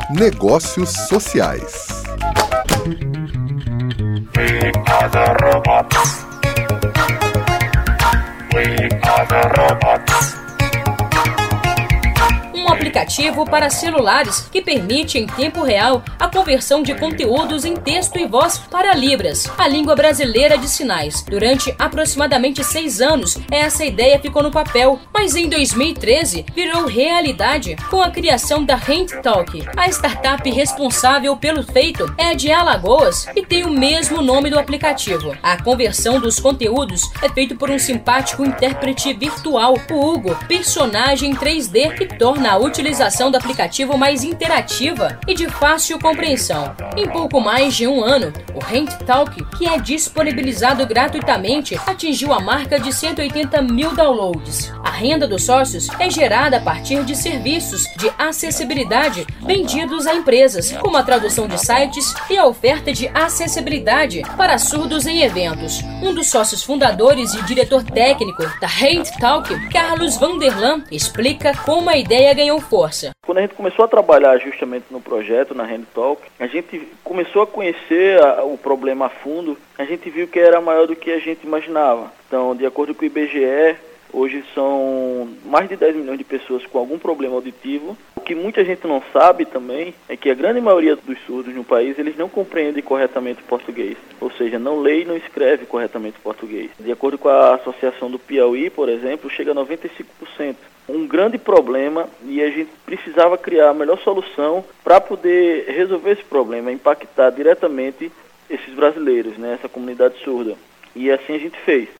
Negócios Sociais. We are the robots. We are the robots. Um aplicativo para celulares que permite em tempo real a conversão de conteúdos em texto e voz para Libras, a língua brasileira de sinais. Durante aproximadamente 6 anos, essa ideia ficou no papel, mas em 2013 virou realidade com a criação da HandTalk. A startup responsável pelo feito é de Alagoas e tem o mesmo nome do aplicativo. A conversão dos conteúdos é feita por um simpático intérprete virtual, o Hugo, personagem 3D, que torna a utilização do aplicativo mais interativa e de fácil compreensão. Em pouco mais de 1 ano, o HandTalk, que é disponibilizado gratuitamente, atingiu a marca de 180 mil downloads. A renda dos sócios é gerada a partir de serviços de acessibilidade vendidos a empresas, como a tradução de sites e a oferta de acessibilidade para surdos em eventos. Um dos sócios fundadores e diretor técnico da HandTalk, Carlos Vanderlan, explica como a ideia ganhou força. Quando a gente começou a trabalhar justamente no projeto, na HandTalk, a gente começou a conhecer o problema a fundo. A gente viu que era maior do que a gente imaginava. Então, de acordo com o IBGE, hoje são mais de 10 milhões de pessoas com algum problema auditivo. O que muita gente não sabe também é que a grande maioria dos surdos no país, eles não compreendem corretamente o português. Ou seja, não lê e não escreve corretamente o português. De acordo com a Associação do Piauí, por exemplo, chega a 95%. Um grande problema, e a gente precisava criar a melhor solução para poder resolver esse problema, impactar diretamente esses brasileiros, né, essa comunidade surda. E assim a gente fez.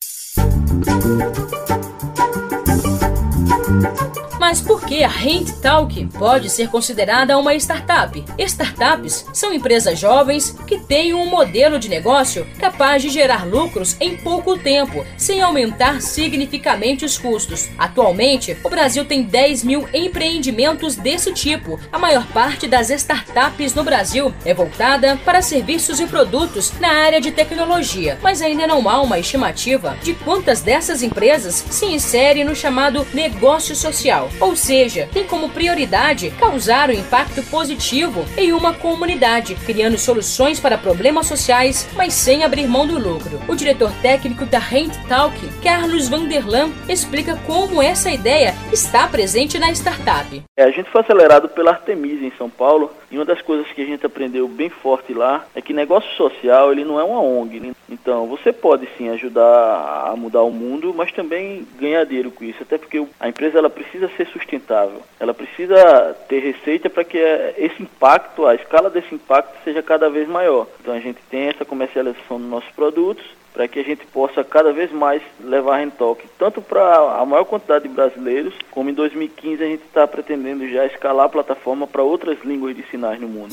Mas por que a HandTalk pode ser considerada uma startup? Startups são empresas jovens que têm um modelo de negócio capaz de gerar lucros em pouco tempo, sem aumentar significativamente os custos. Atualmente, o Brasil tem 10 mil empreendimentos desse tipo. A maior parte das startups no Brasil é voltada para serviços e produtos na área de tecnologia, mas ainda não há uma estimativa de quantas dessas empresas se inserem no chamado negócio social. Ou seja, tem como prioridade causar um impacto positivo em uma comunidade, criando soluções para problemas sociais, mas sem abrir mão do lucro. O diretor técnico da HandTalk, Carlos Vanderlan, explica como essa ideia está presente na startup. A gente foi acelerado pela Artemisa em São Paulo, e uma das coisas que a gente aprendeu bem forte lá é que negócio social ele não é uma ONG, né? Então você pode sim ajudar a mudar o mundo, mas também ganhar dinheiro com isso, até porque a empresa ela precisa ser sustentável, ela precisa ter receita para que esse impacto, a escala desse impacto seja cada vez maior. Então a gente tem essa comercialização dos nossos produtos para que a gente possa cada vez mais levar a HandTalk tanto para a maior quantidade de brasileiros, como em 2015 a gente está pretendendo já escalar a plataforma para outras línguas de sinais no mundo.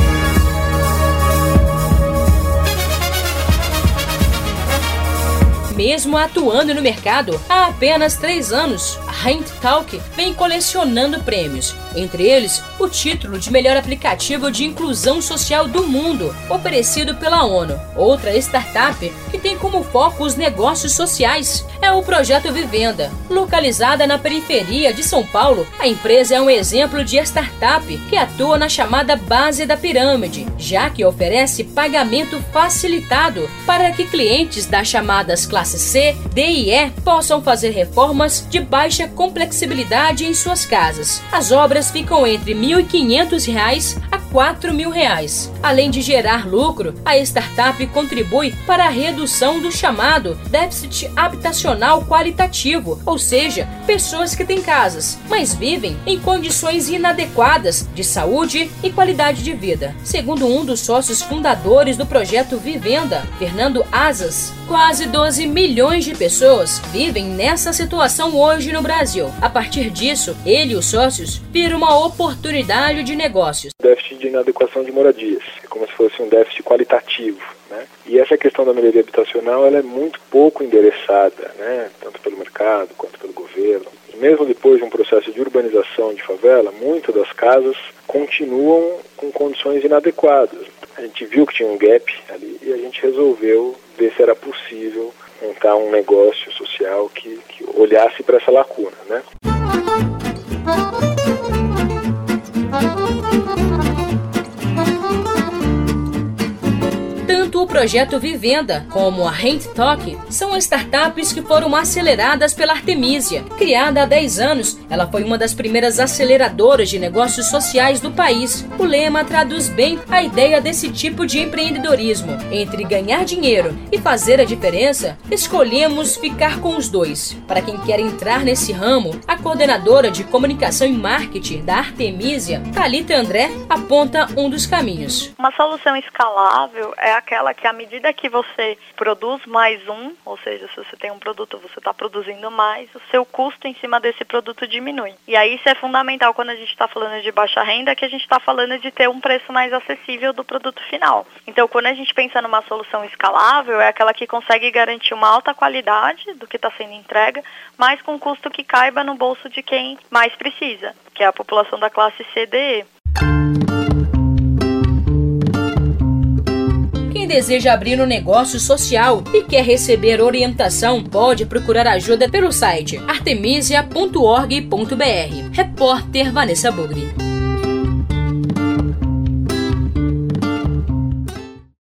Mesmo atuando no mercado há apenas 3 anos, a HandTalk vem colecionando prêmios. Entre eles, o título de melhor aplicativo de inclusão social do mundo, oferecido pela ONU. Outra startup que tem como foco os negócios sociais é o Projeto Vivenda. Localizada na periferia de São Paulo, a empresa é um exemplo de startup que atua na chamada base da pirâmide, já que oferece pagamento facilitado para que clientes das chamadas classe C, D e E possam fazer reformas de baixa complexibilidade em suas casas. As obras ficam entre R$ 1.500 a R$ 4.000. Além de gerar lucro, a startup contribui para a redução do chamado déficit habitacional qualitativo, ou seja, pessoas que têm casas, mas vivem em condições inadequadas de saúde e qualidade de vida. Segundo um dos sócios fundadores do projeto Vivenda, Fernando Asas, quase 12 milhões de pessoas vivem nessa situação hoje no Brasil. A partir disso, ele e os sócios viram uma oportunidade de negócios. Déficit de inadequação de moradias, é como se fosse um déficit qualitativo, né? E essa questão da melhoria habitacional ela é muito pouco endereçada, né? Tanto pelo mercado quanto pelo governo. E mesmo depois de um processo de urbanização de favela, muitas das casas continuam com condições inadequadas. A gente viu que tinha um gap ali e a gente resolveu ver se era possível montar um negócio social que olhasse para essa lacuna, né? projeto Vivenda, como a HandTalk, são startups que foram aceleradas pela Artemisia. Criada há 10 anos, ela foi uma das primeiras aceleradoras de negócios sociais do país. O lema traduz bem a ideia desse tipo de empreendedorismo. Entre ganhar dinheiro e fazer a diferença, escolhemos ficar com os dois. Para quem quer entrar nesse ramo, a coordenadora de comunicação e marketing da Artemisia, Thalita André, aponta um dos caminhos. Uma solução escalável é aquela que, à medida que você produz mais um, ou seja, se você tem um produto, você está produzindo mais, o seu custo em cima desse produto diminui. E aí isso é fundamental quando a gente está falando de baixa renda, que a gente está falando de ter um preço mais acessível do produto final. Então, quando a gente pensa numa solução escalável, é aquela que consegue garantir uma alta qualidade do que está sendo entregue, mas com custo que caiba no bolso de quem mais precisa, que é a população da classe C/D. Quem deseja abrir um negócio social e quer receber orientação, pode procurar ajuda pelo site artemisia.org.br. Repórter Vanessa Bugri.